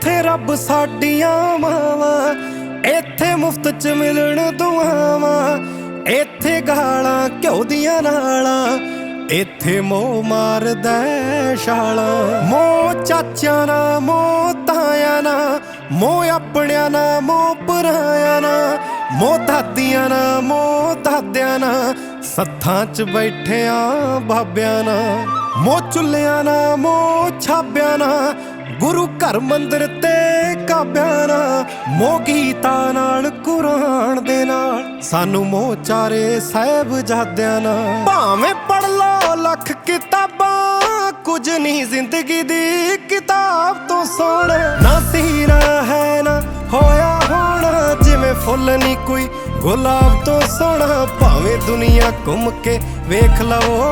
ਇੱਥੇ ਰੱਬ ਸਾਡੀਆਂ ਮਾਵਾਂ, ਇੱਥੇ ਮੁਫਤ ਚ ਮਿਲਣ ਦੁਆਵਾਂ, ਇੱਥੇ ਗਾਲਾਂ ਘਿਓ ਦੀਆਂ ਨਾਲਾਂ, ਇੱਥੇ ਮੋਹ ਮਾਰਦਾ ਛਾਲਾਂ। ਮੋਹ ਚਾਚਿਆਂ ਨਾ ਮੋਹ ਤਾਇਆਂ ਨਾ, ਮੋਹ ਆਪਣਿਆਂ ਨਾ ਮੋਹ ਪਰਾਇਆਂ ਨਾ, ਮੋਹ ਦਾਦੀਆਂ ਨਾ ਮੋਹ ਦਾਦਿਆਂ ਨਾ, ਸੱਥਾਂ ਚ ਬੈਠਿਆਂ ਬਾਬਿਆਂ ਨਾ, ਮੋਹ ਚੁੱਲ੍ਹਿਆਂ ਨਾ ਮੋਹ ਛਾਬਿਆਂ ਨਾ, ਗੁਰੂ ਘਰ ਮੰਦਰ ਤੇ ਕਾਬਿਆਂ ਨਾ, ਮੋਹ ਗੀਤਾਂ ਨਾਲ ਕੁਰਾਨ ਦੇ ਨਾਲ, ਸਾਨੂੰ ਮੋਹ ਚਾਰੇ ਸਾਹਿਬਜ਼ਾਦਿਆਂ ਨਾਲ। ਭਾਵੇਂ ਪੜ੍ਹ ਲਓ ਲੱਖ ਕਿਤਾਬਾਂ, ਕੁਝ ਨਹੀਂ ਜ਼ਿੰਦਗੀ ਦੀ ਕਿਤਾਬ ਤੋਂ ਸੋਹਣਾ। ਨਾ ਸੀਨਾ ਹੈ ਨਾ ਹੋਇਆ ਹੋਣਾ, ਜਿਵੇਂ ਫੁੱਲ ਨਹੀਂ ਕੋਈ ਗੁਲਾਬ ਤੋਂ ਸੋਹਣਾ। ਭਾਵੇਂ ਦੁਨੀਆ ਘੁੰਮ ਕੇ ਵੇਖ ਲਵੋ,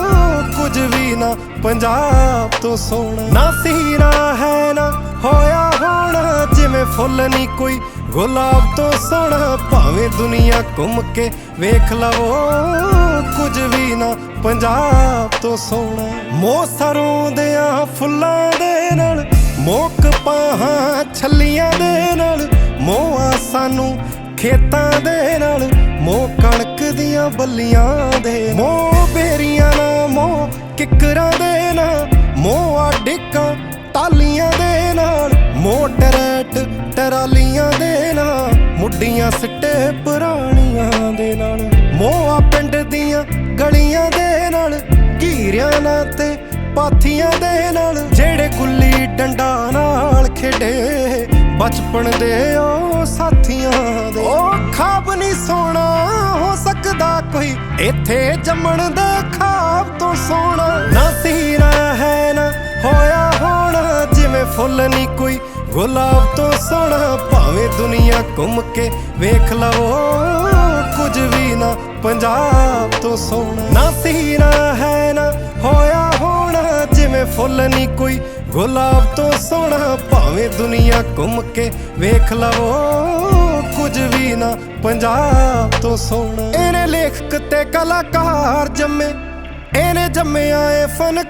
ਕੁਝ ਵੀ ਨਾ ਪੰਜਾਬ ਤੋਂ ਸੋਹਣਾ। ਨਾ ਸੀਨਾ ਹੈ ਨਾ ਹੋਇਆ ਹੋਣਾ, ਜਿਵੇਂ ਫੁੱਲ ਨਹੀਂ ਕੋਈ ਗੁਲਾਬ ਤੋਂ ਸੋਹਣਾ। ਭਾਵੇਂ ਦੁਨੀਆ ਘੁੰਮ ਕੇ ਵੇਖ ਲਵੋ, ਕੁਝ ਵੀ ਨਾ ਪੰਜਾਬ ਤੋਂ ਸੋਹਣਾ। ਮੋਹ ਸਰੋਂ ਦਿਆਂ ਫੁੱਲਾਂ ਦੇ ਨਾਲ, ਮੋਹ ਕਪਾਹਾਂ ਛੱਲੀਆਂ ਦੇ ਨਾਲ, ਮੋਹ ਆਸਾਂ ਨੂੰ ਖੇਤਾਂ ਦੇ ਨਾਲ, ਮੋਹ ਕਣਕ ਦੀਆਂ ਬੱਲੀਆਂ ਦੇ, ਮੋਹ ਬੇਰੀਆਂ ਨਾ ਮੋਹ ਕਿੱਕਰਾਂ ਦੇ ਨਾਲ, ਮੋਹ ਆਡਿਕਾਂ ਟਾਲੀਆਂ ਦੇ ਨਾਲ, ਮੋਹ ਟਰੈਟ ਟਰਾਲੀਆਂ ਦੇ ਨਾਲ, ਮੁੱਢੀਆਂ ਸਿੱਟੇ ਪੁਰਾਣੀਆਂ ਦੇ ਨਾਲ, ਮੋਹ ਆ ਪਿੰਡ ਦੀਆਂ ਗਲੀਆਂ ਦੇ ਨਾਲ, ਘੀਰਿਆਂ ਨਾਲ ਤੇ ਪਾਥੀਆਂ ਦੇ ਨਾਲ, ਜਿਹੜੇ ਗੁੱਲੀ ਡੰਡਾ ਨਾਲ ਖੇਡੇ ਬਚਪਨ ਦੇ ਉਹ ਸਾਥੀਆਂ ਦੇ। ਉਹ ਖਾਬ ਨਹੀਂ ਸੋਹਣਾ ਹੋ ਸਕਦਾ ਕੋਈ, ਇੱਥੇ ਜੰਮਣ ਦੇ ਖਾਬ ਤੋਂ ਸੋਹਣਾ। ਨਾ ਸੀਨਾ ਹੈ ਨਾ ਹੋਇਆ ਹੋਣਾ, ਜਿਵੇਂ ਫੁੱਲ ਨਹੀਂ ਕੋਈ ਗੁਲਾਬ ਤੋਂ ਸੋਹਣਾ। ਭਾਵੇਂ ਦੁਨੀਆ ਘੁੰਮ ਕੇ ਵੇਖ ਲਵੋ, ਕੁਝ ਵੀ ਨਾ ਪੰਜਾਬ ਤੋਂ ਸੋਹਣਾ। ਨਾ ਸੀਨਾ ਹੈ ਨਾ ਹੋਇਆ ਹੋਣਾ, ਜਿਵੇਂ ਫੁੱਲ ਨਹੀਂ ਕੋਈ ਗੁਲਾਬ ਤੋਂ ਸੋਹਣਾ। ਭਾਵੇਂ ਦੁਨੀਆ ਘੁੰਮ ਕੇ ਵੇਖ ਲਵੋ, ਕੁਝ ਵੀ ਨਾ ਪੰਜਾਬ ਤੋਂ ਸੋਹਣਾ। ਇਹਨੇ ਲੇਖਕ ਤੇ ਕਲਾਕਾਰ ਜੰਮੇ, ਇਹਨੇ ਜੰਮਿਆ ਏ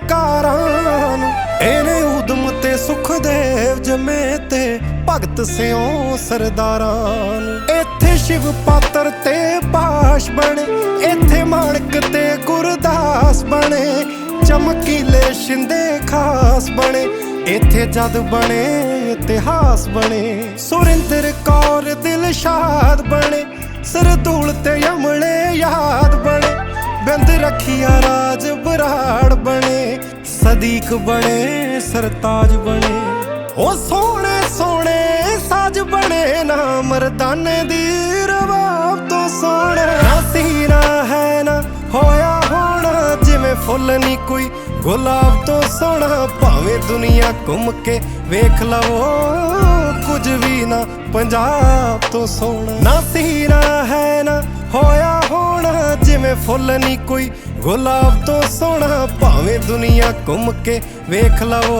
ਫਨਕਾਰਾਂ ਨੂੰ, ਇਹਨੇ ਊਧਮ ਤੇ ਸੁਖਦੇਵ ਜੰਮੇ ਤੇ ਭਗਤ ਸਿਉਂ ਸਰਦਾਰਾਂ ਨੂੰ। ਇੱਥੇ ਸ਼ਿਵ ਪਾਤਰ ਤੇ ਬਾਸ਼ ਬਣੇ, ਇੱਥੇ ਮਾਣਕ ਤੇ ਗੁਰਦਾਸ ਬਣੇ, ਚਮਕੀਲੇ ਸ਼ਿੰਦੇ ਖਾਸ ਬਣੇ, ਇੱਥੇ ਜਦ ਬਣੇ ਇਤਿਹਾਸ ਬਣੇ। ਸੁਰਿੰਦਰ ਕੌਰ ਦਿਲਸ਼ਾਦ ਬਣੇ, ਸਰਦੂਲ ਤੇ ਯਮਲੇ ਯਾਦ ਬਣੇ, ਬਿੰਦ ਰਖੀਆ ਰਾਜ ਬਰਾੜ ਬਣੇ, ਸਦੀਕ ਬਣੇ ਸਰਤਾਜ ਬਣੇ। ਉਹ ਸੋਹਣੇ ਸੋਹਣੇ ਸਾਜ ਬਣੇ ਨਾ, ਮਰਦਾਨੇ ਦੀ ਰਵਾਬ ਤੋਂ ਸੋਹਣਾ। ਨਾ ਸੀਨਾ ਹੈ ਨਾ ਹੋਇਆ ਹੋਣਾ, ਜਿਵੇਂ ਫੁੱਲ ਨਹੀਂ ਕੋਈ ਗੁਲਾਬ ਤੋਂ ਸੋਹਣਾ। ਭਾਵੇਂ ਦੁਨੀਆ ਘੁੰਮ ਕੇ ਵੇਖ ਲਵੋ, ਕੁਝ ਵੀ ਨਾ ਪੰਜਾਬ ਤੋਂ ਸੋਹਣਾ। ਨਾ ਸੀਨਾ ਹੈ ਨਾ ਹੋਇਆ ਹੋਣਾ, ਜਿਵੇਂ ਫੁੱਲ ਨਹੀਂ ਕੋਈ ਗੁਲਾਬ ਤੋਂ ਸੋਹਣਾ। ਭਾਵੇਂ ਦੁਨੀਆ ਘੁੰਮ ਕੇ ਵੇਖ ਲਵੋ,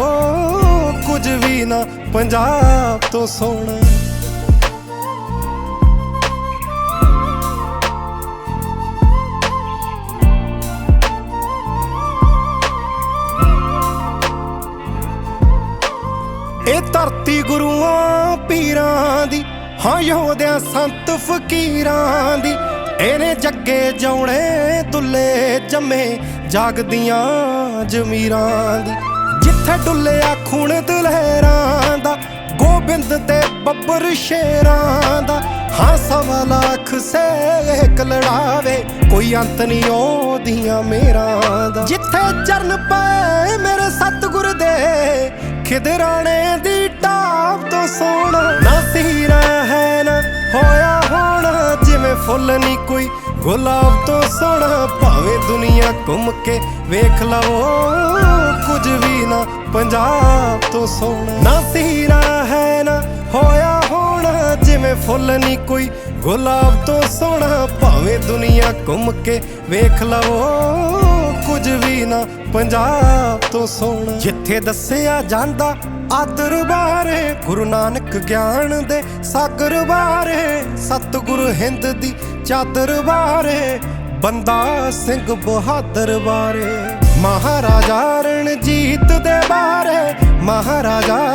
ਕੁਝ ਵੀ ਨਾ ਪੰਜਾਬ ਤੋਂ ਸੋਹਣਾ। ਇਹ ਧਰਤੀ ਗੁਰੂਆਂ ਪੀਰਾਂ ਦੀ, ਹਾਂ ਯੋਧਿਆਂ ਸੰਤ ਫਕੀਰਾਂ ਦੀ। ਇਹਨੇ ਜੱਗੇ ਜਾਉਣੇ ਦੁੱਲੇ ਜੰਮੇ, ਜਾਗਦੀਆਂ ਜ਼ਮੀਰਾਂ ਦੀ। ਜਿੱਥੇ ਡੁੱਲਿਆ ਖੂਨ ਦਲੇਰਾਂ ਦਾ, ਗੋਬਿੰਦ ਤੇ ਬੱਬਰ ਸ਼ੇਰਾਂ ਦਾ। ਹਾਂ 1.25 ਲੱਖ ਸੇਕ ਲੜਾਵੇ, ਕੋਈ ਅੰਤ ਨਹੀਂ ਉਹਦੀਆਂ ਮੇਰਾਂ ਦਾ। ਜਿੱਥੇ ਚਰਨ ਪਏ ਮੇਰੇ ਸਤਿਗੁਰ ਦੇ, ਖਿਦਰਾਣੇ ਦੀ ਟਾਪ ਤੋਂ ਸੋਹਣਾ। ਨਾ ਸੀਨਾ ਹੈ ਨਾ ਹੋਇਆ ਹੋਣਾ, ਜਿਵੇਂ ਫੁੱਲ ਨਹੀਂ ਕੋਈ ਗੁਲਾਬ ਤੋਂ ਸੋਹਣਾ। ਭਾਵੇਂ ਦੁਨੀਆ ਘੁੰਮ ਕੇ ਵੇਖ ਲਵੋ, ਕੁਝ ਵੀ ਨਾ ਪੰਜਾਬ ਤੋਂ ਸੋਹਣਾ। ਨਾ ਸੀਨਾ ਹੈ ਨਾ ਹੋਇਆ ਹੋਣਾ, ਜਿਵੇਂ ਫੁੱਲ ਨਹੀਂ ਕੋਈ ਗੁਲਾਬ ਤੋਂ ਸੋਹਣਾ। ਭਾਵੇਂ ਦੁਨੀਆ ਘੁੰਮ ਕੇ ਵੇਖ ਲਵੋ, ਕੁਝ ਵੀ ਨਾ ਪੰਜਾਬ ਤੋਂ ਸੋਹਣਾ। ਜਿੱਥੇ ਦੱਸਿਆ ਜਾਂਦਾ ਆਦਰ ਬਾਰੇ, ਗੁਰੂ ਨਾਨਕ ਗਿਆਨ ਦੇ ਸਾਗਰ ਬਾਰੇ, ਸਤਿਗੁਰੂ ਹਿੰਦ ਦੀ ਚਾਦਰ ਬਾਰੇ, ਬੰਦਾ ਸਿੰਘ ਬਹਾਦਰ ਬਾਰੇ, ਮਹਾਰਾਜਾ ਰਣਜੀਤ ਦੇ ਬਾਰੇ, ਮਹਾਰਾਜਾ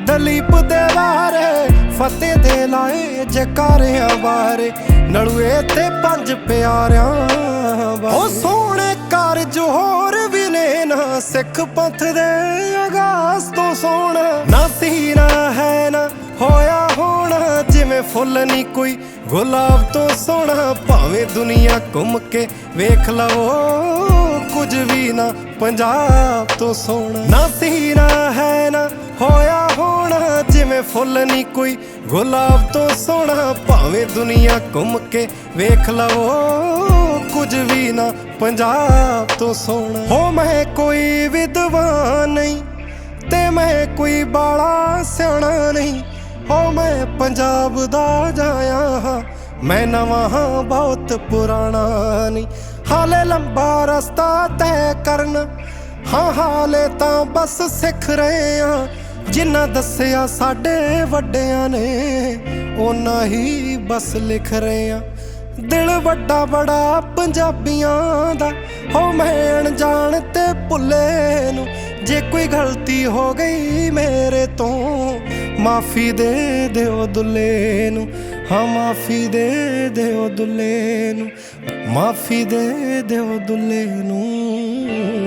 ਦਲੀਪ ਦੇ ਬਾਰੇ ਫਤਿਹ ਦੇ ਲਾਏ ਜਕਾਰਿਆਂ ਬਾਰੇ ਨਲੂਏ ਤੇ ਪੰਜ ਪਿਆਰਿਆਂ ਬਾਰੇ ਉਹ ਸੋਹਣੇ ਕਾਰਜ ਹੋਰ ਵੀ ਨੇ ਨਾ ਸਿੱਖ ਪੰਥ ਦੇ ਆਗਾਜ਼ ਤੋਂ ਸੋਹਣਾ ਨਾ ਸੀ ਨਾ ਹੈ ਨਾ ਹੋਇਆ ਹੋਣਾ ਜਿਵੇਂ ਫੁੱਲ ਨਹੀਂ ਕੋਈ ਗੁਲਾਬ ਤੋਂ ਸੋਹਣਾ ਭਾਵੇਂ ਦੁਨੀਆ ਘੁੰਮ ਕੇ ਵੇਖ ਲਵੋ ਕੁਝ ਵੀ ਨਾ ਪੰਜਾਬ ਤੋਂ ਸੋਹਣਾ ਨਾ ਸੀ ਨਾ ਹੈ ਨਾ ਹੋਇਆ ਹੋਣਾ ਜਿਵੇਂ ਫੁੱਲ ਨਹੀਂ ਕੋਈ ਗੁਲਾਬ ਤੋਂ ਸੋਹਣਾ ਭਾਵੇਂ ਦੁਨੀਆ ਘੁੰਮ ਕੇ ਵੇਖ ਲਵੋ ਕੁਝ ਵੀ ਨਾ ਪੰਜਾਬ ਤੋਂ ਸੋਹਣਾ ਹੋ ਮੈਂ ਕੋਈ ਵਿਦਵਾਨ ਨਹੀਂ ਤੇ ਮੈਂ ਕੋਈ ਬਾਲਾ ਸਿਆਣਾ ਨਹੀਂ ਹੋ ਮੈਂ ਪੰਜਾਬ ਦਾ ਜਾਇਆ ਹਾਂ ਮੈਂ ਨਵਾਂ ਹਾਂ ਬਹੁਤ ਪੁਰਾਣਾ ਨਹੀਂ ਹਾਲੇ ਲੰਬਾ ਰਸਤਾ ਤੈਅ ਕਰਨਾ ਹਾਂ ਹਾਲੇ ਤਾਂ ਬਸ ਸਿੱਖ ਰਹੇ ਆ ਜਿੰਨਾ ਦੱਸਿਆ ਸਾਡੇ ਵੱਡਿਆਂ ਨੇ ਓਨਾ ਹੀ ਬਸ ਲਿਖ ਰਹੇ ਆ ਦਿਲ ਵੱਡਾ ਬੜਾ ਪੰਜਾਬੀਆਂ ਦਾ ਹੋ ਮੈਂ ਅਣਜਾਣ ਤੇ ਭੁੱਲੇ ਨੂੰ ਜੇ ਕੋਈ ਗਲਤੀ ਹੋ ਗਈ ਮੇਰੇ ਤੋਂ ਮਾਫੀ ਦੇ ਦਿਓ ਦੁੱਲੇ ਨੂੰ ਹਾਂ ਮਾਫੀ ਦੇ ਦਿਓ ਦੁੱਲੇ ਨੂੰ ਮਾਫੀ ਦੇ ਦਿਓ ਦੁੱਲੇ ਨੂੰ